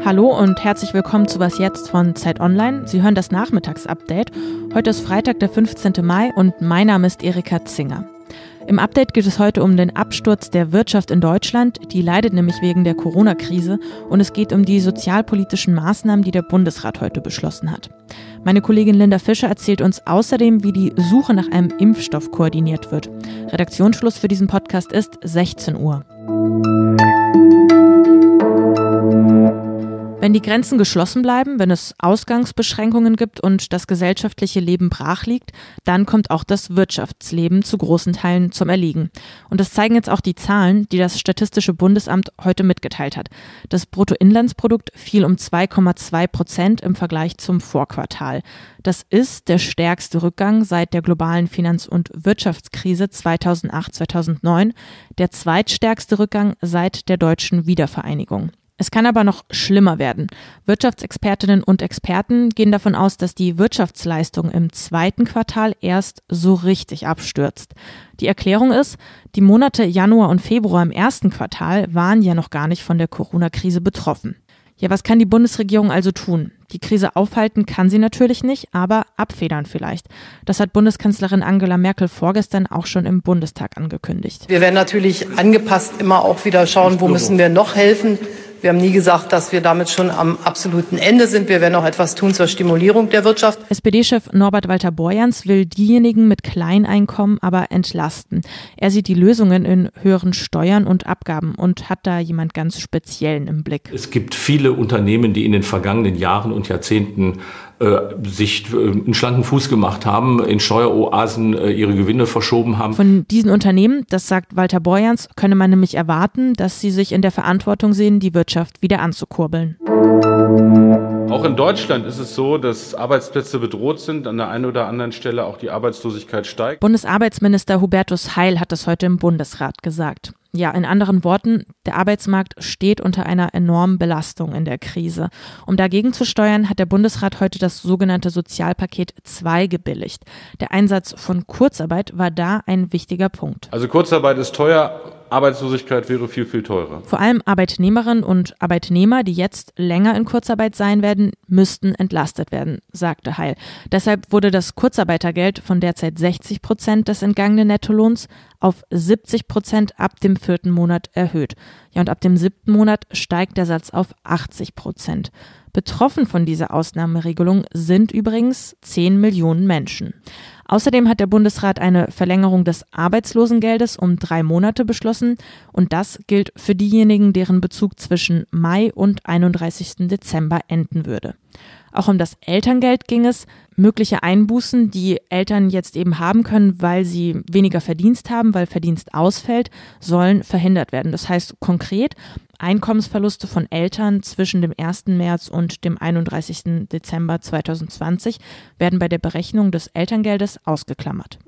Hallo und herzlich willkommen zu Was Jetzt von Zeit Online. Sie hören das Nachmittagsupdate. Heute ist Freitag, der 15. Mai und mein Name ist Erika Zinger. Im Update geht es heute um den Absturz der Wirtschaft in Deutschland. Die leidet nämlich wegen der Corona-Krise und es geht um die sozialpolitischen Maßnahmen, die der Bundesrat heute beschlossen hat. Meine Kollegin Linda Fischer erzählt uns außerdem, wie die Suche nach einem Impfstoff koordiniert wird. Redaktionsschluss für diesen Podcast ist 16 Uhr. Wenn die Grenzen geschlossen bleiben, wenn es Ausgangsbeschränkungen gibt und das gesellschaftliche Leben brach liegt, dann kommt auch das Wirtschaftsleben zu großen Teilen zum Erliegen. Und das zeigen jetzt auch die Zahlen, die das Statistische Bundesamt heute mitgeteilt hat. Das Bruttoinlandsprodukt fiel um 2,2% im Vergleich zum Vorquartal. Das ist der stärkste Rückgang seit der globalen Finanz- und Wirtschaftskrise 2008-2009, der zweitstärkste Rückgang seit der deutschen Wiedervereinigung. Es kann aber noch schlimmer werden. Wirtschaftsexpertinnen und Experten gehen davon aus, dass die Wirtschaftsleistung im zweiten Quartal erst so richtig abstürzt. Die Erklärung ist, die Monate Januar und Februar im ersten Quartal waren ja noch gar nicht von der Corona-Krise betroffen. Ja, was kann die Bundesregierung also tun? Die Krise aufhalten kann sie natürlich nicht, aber abfedern vielleicht. Das hat Bundeskanzlerin Angela Merkel vorgestern auch schon im Bundestag angekündigt. Wir werden natürlich angepasst immer auch wieder schauen, wo müssen wir noch helfen. Wir haben nie gesagt, dass wir damit schon am absoluten Ende sind. Wir werden auch etwas tun zur Stimulierung der Wirtschaft. SPD-Chef Norbert Walter-Borjans will diejenigen mit Kleineinkommen aber entlasten. Er sieht die Lösungen in höheren Steuern und Abgaben und hat da jemand ganz Speziellen im Blick. Es gibt viele Unternehmen, die in den vergangenen Jahren und Jahrzehnten sich einen schlanken Fuß gemacht haben, in Steueroasen ihre Gewinne verschoben haben. Von diesen Unternehmen, das sagt Walter Borjans, könne man nämlich erwarten, dass sie sich in der Verantwortung sehen, die Wirtschaft wieder anzukurbeln. Auch in Deutschland ist es so, dass Arbeitsplätze bedroht sind, an der einen oder anderen Stelle auch die Arbeitslosigkeit steigt. Bundesarbeitsminister Hubertus Heil hat das heute im Bundesrat gesagt. Ja, in anderen Worten, der Arbeitsmarkt steht unter einer enormen Belastung in der Krise. Um dagegen zu steuern, hat der Bundesrat heute das sogenannte Sozialpaket 2 gebilligt. Der Einsatz von Kurzarbeit war da ein wichtiger Punkt. Also Kurzarbeit ist teuer, Arbeitslosigkeit wäre viel, viel teurer. Vor allem Arbeitnehmerinnen und Arbeitnehmer, die jetzt länger in Kurzarbeit sein werden, müssten entlastet werden, sagte Heil. Deshalb wurde das Kurzarbeitergeld von derzeit 60% des entgangenen Nettolohns auf 70% ab dem 4. Monat erhöht. Ja, und ab dem 7. Monat steigt der Satz auf 80%. Betroffen von dieser Ausnahmeregelung sind übrigens 10 Millionen Menschen. Außerdem hat der Bundesrat eine Verlängerung des Arbeitslosengeldes um 3 Monate beschlossen und das gilt für diejenigen, deren Bezug zwischen Mai und 31. Dezember enden würde. Auch um das Elterngeld ging es. Mögliche Einbußen, die Eltern jetzt eben haben können, weil sie weniger Verdienst haben, weil Verdienst ausfällt, sollen verhindert werden. Das heißt konkret, Einkommensverluste von Eltern zwischen dem 1. März und dem 31. Dezember 2020 werden bei der Berechnung des Elterngeldes ausgeklammert.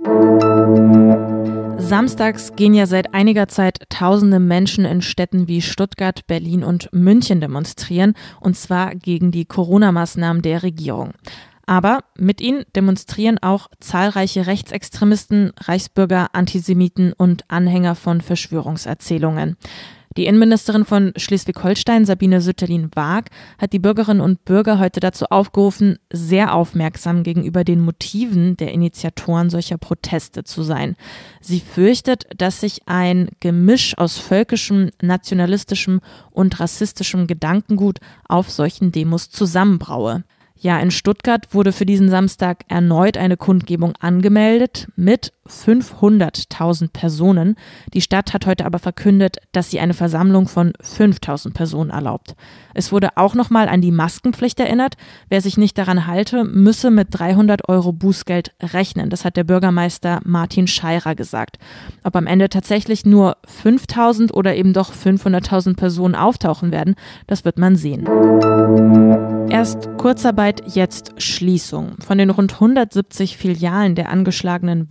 Samstags gehen ja seit einiger Zeit tausende Menschen in Städten wie Stuttgart, Berlin und München demonstrieren, und zwar gegen die Corona-Maßnahmen der Regierung. Aber mit ihnen demonstrieren auch zahlreiche Rechtsextremisten, Reichsbürger, Antisemiten und Anhänger von Verschwörungserzählungen. Die Innenministerin von Schleswig-Holstein, Sabine Sütterlin-Waag, hat die Bürgerinnen und Bürger heute dazu aufgerufen, sehr aufmerksam gegenüber den Motiven der Initiatoren solcher Proteste zu sein. Sie fürchtet, dass sich ein Gemisch aus völkischem, nationalistischem und rassistischem Gedankengut auf solchen Demos zusammenbraue. Ja, in Stuttgart wurde für diesen Samstag erneut eine Kundgebung angemeldet mit 500.000 Personen. Die Stadt hat heute aber verkündet, dass sie eine Versammlung von 5.000 Personen erlaubt. Es wurde auch nochmal an die Maskenpflicht erinnert. Wer sich nicht daran halte, müsse mit 300 € Bußgeld rechnen. Das hat der Bürgermeister Martin Scheirer gesagt. Ob am Ende tatsächlich nur 5.000 oder eben doch 500.000 Personen auftauchen werden, das wird man sehen. Erst Kurzarbeit, jetzt Schließung. Von den rund 170 Filialen der angeschlagenen Warenhauskette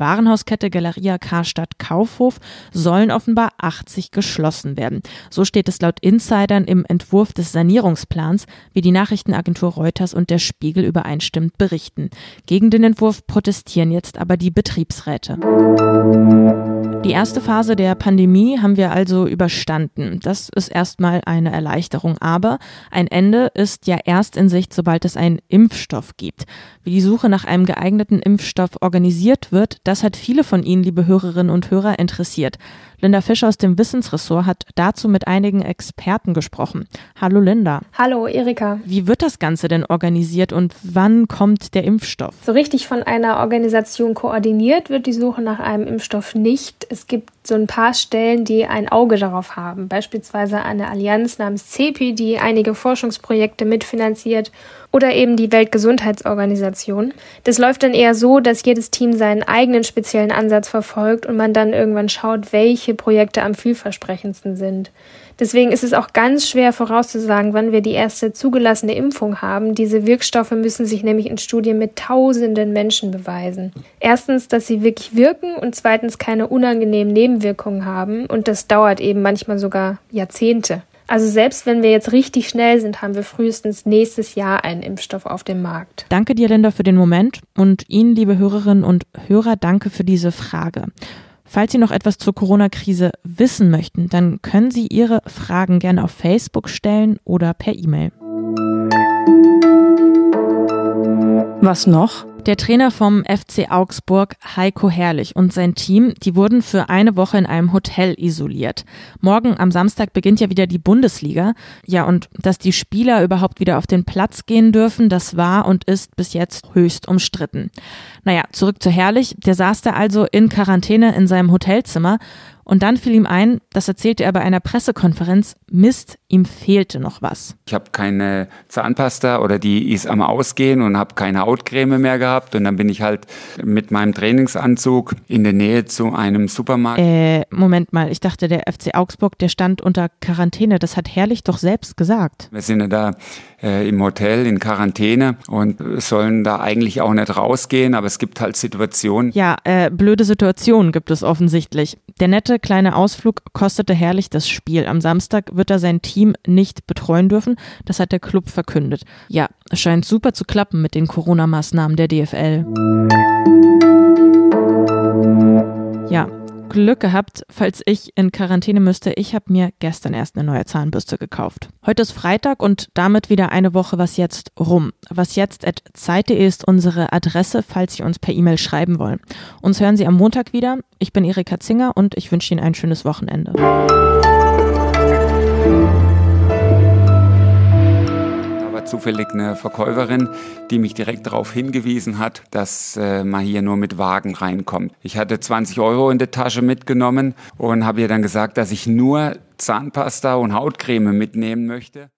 Einkaufskette Galeria Karstadt Kaufhof sollen offenbar 80 geschlossen werden. So steht es laut Insidern im Entwurf des Sanierungsplans, wie die Nachrichtenagentur Reuters und der Spiegel übereinstimmend berichten. Gegen den Entwurf protestieren jetzt aber die Betriebsräte. Die erste Phase der Pandemie haben wir also überstanden. Das ist erstmal eine Erleichterung, aber ein Ende ist ja erst in Sicht, sobald es einen Impfstoff gibt. Wie die Suche nach einem geeigneten Impfstoff organisiert wird, das hat viele von Ihnen, liebe Hörerinnen und Hörer, interessiert. Linda Fischer aus dem Wissensressort hat dazu mit einigen Experten gesprochen. Hallo Linda. Hallo Erika. Wie wird das Ganze denn organisiert und wann kommt der Impfstoff? So richtig von einer Organisation koordiniert wird die Suche nach einem Impfstoff nicht. Es gibt so ein paar Stellen, die ein Auge darauf haben. Beispielsweise eine Allianz namens CEPI, die einige Forschungsprojekte mitfinanziert, oder eben die Weltgesundheitsorganisation. Das läuft dann eher so, dass jedes Team seinen eigenen speziellen Ansatz verfolgt und man dann irgendwann schaut, welche Projekte am vielversprechendsten sind. Deswegen ist es auch ganz schwer vorauszusagen, wann wir die erste zugelassene Impfung haben. Diese Wirkstoffe müssen sich nämlich in Studien mit tausenden Menschen beweisen. Erstens, dass sie wirklich wirken und zweitens keine unangenehmen Nebenwirkungen haben. Und das dauert eben manchmal sogar Jahrzehnte. Also selbst wenn wir jetzt richtig schnell sind, haben wir frühestens nächstes Jahr einen Impfstoff auf dem Markt. Danke dir, Linda, für den Moment und Ihnen, liebe Hörerinnen und Hörer, danke für diese Frage. Falls Sie noch etwas zur Corona-Krise wissen möchten, dann können Sie Ihre Fragen gerne auf Facebook stellen oder per E-Mail. Was noch? Der Trainer vom FC Augsburg, Heiko Herrlich, und sein Team, die wurden für eine Woche in einem Hotel isoliert. Morgen am Samstag beginnt ja wieder die Bundesliga. Ja, und dass die Spieler überhaupt wieder auf den Platz gehen dürfen, das war und ist bis jetzt höchst umstritten. Naja, zurück zu Herrlich. Der saß da also in Quarantäne in seinem Hotelzimmer. Und dann fiel ihm ein, das erzählte er bei einer Pressekonferenz, Mist, ihm fehlte noch was. Ich habe keine Zahnpasta oder die ist am Ausgehen und habe keine Hautcreme mehr gehabt. Und dann bin ich halt mit meinem Trainingsanzug in der Nähe zu einem Supermarkt. Moment mal, ich dachte, der FC Augsburg, der stand unter Quarantäne. Das hat Herrlich doch selbst gesagt. Wir sind ja da im Hotel in Quarantäne und sollen da eigentlich auch nicht rausgehen, aber es gibt halt Situationen. Ja, blöde Situationen gibt es offensichtlich. Der nette kleine Ausflug kostete Herrlich das Spiel. Am Samstag wird er sein Team nicht betreuen dürfen. Das hat der Club verkündet. Ja, es scheint super zu klappen mit den Corona-Maßnahmen der DFL. Ja, Glück gehabt, falls ich in Quarantäne müsste. Ich habe mir gestern erst eine neue Zahnbürste gekauft. Heute ist Freitag und damit wieder eine Woche Was jetzt rum. wasjetzt@zeit.de ist unsere Adresse, falls Sie uns per E-Mail schreiben wollen. Uns hören Sie am Montag wieder. Ich bin Erika Zinger und ich wünsche Ihnen ein schönes Wochenende. Zufällig eine Verkäuferin, die mich direkt darauf hingewiesen hat, dass man hier nur mit Wagen reinkommt. Ich hatte 20 € in der Tasche mitgenommen und habe ihr dann gesagt, dass ich nur Zahnpasta und Hautcreme mitnehmen möchte.